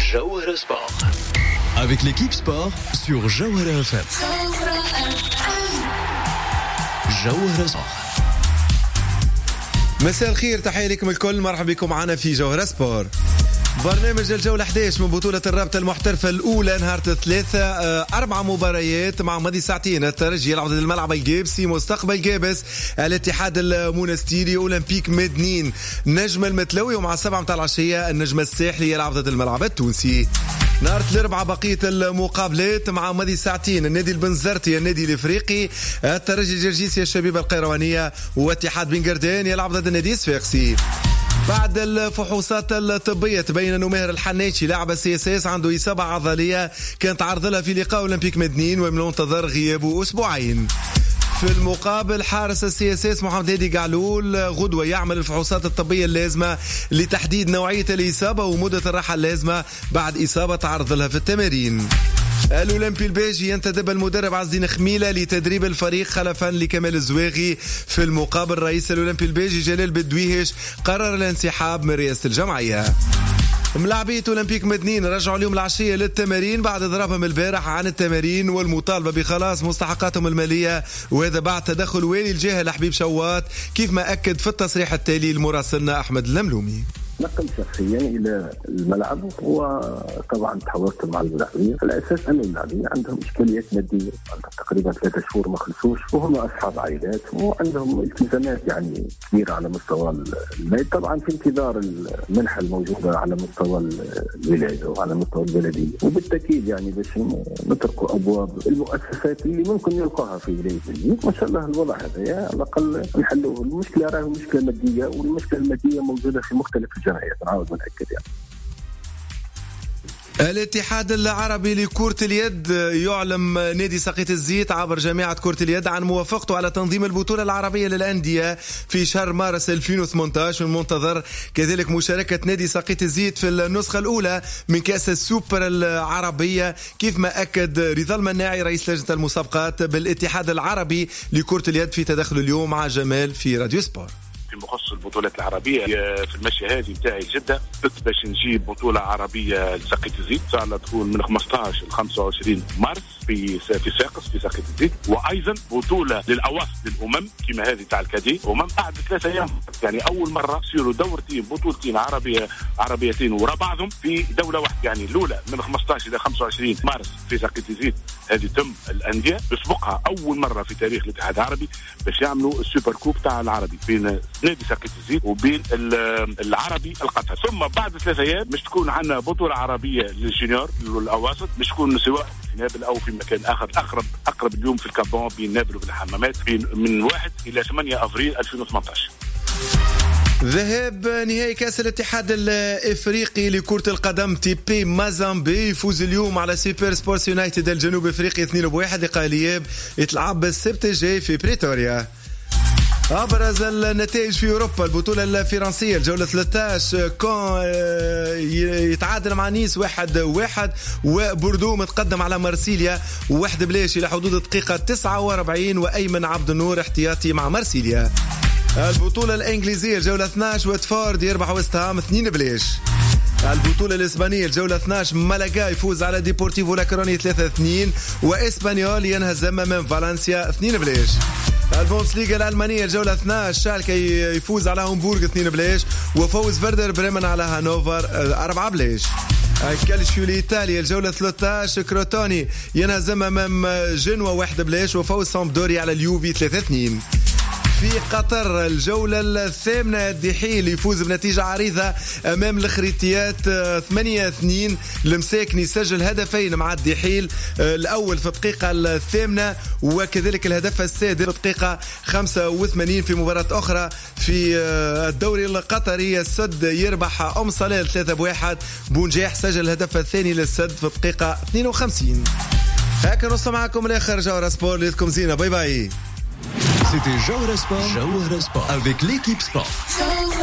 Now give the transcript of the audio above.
Jawhara Sport. Avec l'équipe sport sur Jawhara FM. Jawhara Sport. مساء الخير، تحية لكم الكل، مرحبا بكم معنا في جوهرة سبور. برنامج الجولة 11 من بطولة الرابطة المحترفة الأولى نهار الثلاثة، 4 مباريات مع ماضي ساعتين. الترجي يلعب ضد الملعب الجابسي، مستقبل جابس الاتحاد المونستيري، أولمبيك مدنين نجم المتلوي، ومع 7 متاع العشية النجم الساحلي يلعب ضد الملعب التونسي. نهار الأربعاء بقية المقابلات مع ماضي ساعتين، النادي البنزرتي النادي الإفريقي، الترجي الجرجيسي الشبيبة القيروانية، واتحاد بن قردان يلعب ضد النادي الصفاقسي. بعد الفحوصات الطبية تبين أنه ماهر الحناتشي لاعب CSS عنده إصابة عضلية كانت عرض لها في لقاء أولمبيك مدنين، ومن المنتظر غيابه أسبوعين. في المقابل حارس CSS محمد هادي قعلول غدوة يعمل الفحوصات الطبية اللازمة لتحديد نوعية الإصابة ومدة الراحة اللازمة بعد إصابة تعرض لها في التمارين. الأولمبي الباجي ينتدب المدرب عز الدين خميلة لتدريب الفريق خلفا لكمال الزواغي. في المقابل رئيس الأولمبي الباجي جلال بدويهش قرر الانسحاب من رئاسة الجمعية. ملاعبية أولمبيك مدنين رجعوا اليوم العشية للتمارين بعد ضربهم البارح عن التمارين والمطالبة بخلاص مستحقاتهم المالية، وهذا بعد تدخل والي الجهة لحبيب شوات، كيف ما أكد في التصريح التالي المراسلنا أحمد اللملومي. نقل شخصيا الى الملعب، وطبعا تحاورت مع اللاعبين على اساس ان اللاعبين عندهم اشكاليات ماديه، عندهم تقريبا 3 شهور ما خلصوش، وهم اصحاب عائلات وعندهم التزامات يعني كبيره على مستوى المال، طبعا في انتظار المنحه الموجوده على مستوى الولايه وعلى مستوى البلديه، وبالتاكيد يعني باش نطرقوا ابواب المؤسسات اللي ممكن يلقاها في ولايه الجيزه، وان شاء الله الوضع هذا على الاقل نحلوه. المشكله راهي مشكله ماديه، والمشكله الماديه موجوده في مختلف الجمعيات، نعاود نأكد يعني. الاتحاد العربي لكرة اليد يعلم نادي سقيط الزيت عبر جامعة كرة اليد عن موافقته على تنظيم البطولة العربية للأندية في شهر مارس 2018، من منتظر كذلك مشاركة نادي سقيط الزيت في النسخة الأولى من كأس السوبر العربية، كيف ما أكد رضا المناعي رئيس لجنة المسابقات بالاتحاد العربي لكرة اليد في تدخل اليوم مع جمال في راديو سبور. في مخصص البطولات العربية في المشي هذه بتاعي جدا باش نجيب بطولة عربية لسقيط الزيت، إن شاء الله تكون من 15 ل 25 مارس في ساقس في سقيط الزيت، وأيضا بطولة للأواسط للأمم كما هذه تاع الكادي أمم بعد 3 أيام، يعني أول مرة يصيروا دورتين بطولتين عربيتين ورا بعضهم في دولة واحدة، يعني الأولى من 15 إلى 25 مارس في سقيط الزيت هذه تم الأندية، بسبقها أول مرة في تاريخ الاتحاد العربي باش يعملوا السوبر كوب تاع العربي بين نادي سقيط الزيت وبين العربي القطر. ثم بعد 3 أيام مش تكون عندنا بطولة عربية للجونيور للأواسط، مش تكون سواء في نابل أو في مكان آخر، أقرب اليوم في الكابون بين نابل وفي الحمامات من 1 إلى 8 أفريل 2018. ذهاب نهائي كأس الاتحاد الإفريقي لكرة القدم تيبي مازامبي يفوز اليوم على سوبر سبورتس يونايتد الجنوب إفريقي 2-1. لقاء الإياب يتلعب السبت الجاي في بريتوريا. أبرز النتائج في أوروبا، البطولة الفرنسية الجولة 13 كون يتعادل مع نيس 1-1، وبوردو متقدم على مارسيليا 1-0 إلى حدود الدقيقة 49، وأيمن عبد النور احتياطي مع مارسيليا. البطولة الإنجليزية الجولة 12 واتفورد يربح ويست هام 2-0. البطولة الإسبانية الجولة 12 مالاغا يفوز على ديبورتيفو لاكروني 3-2، وإسبانيول ينهزم من فالنسيا 2-0. البوندسليغا الألمانية الجولة 12 شالكة يفوز على هامبورغ 2-0، وفوز فيردر بريمن على هانوفر 4-0. الكالشيو الإيطالي الجولة 13 كروتوني ينهزم أمام جنوا 1-0، وفوز سامبدوري على اليوفي 3-2. في قطر الجولة الثامنة الدحيل يفوز بنتيجة عريضة أمام الخريطيات 8-2. المساكني سجل هدفين مع الدحيل، الأول في الدقيقة 8 وكذلك الهدف السادس في الدقيقة 85. في مباراة أخرى في الدوري القطري السد يربح أم صلال 3-1، بونجاح سجل الهدف الثاني للسد في الدقيقة 52. هكذا نص معكم الآخر جوهرة سبور، ليتكم زينة، باي باي. C'était Jawhara Sport avec l'équipe sport.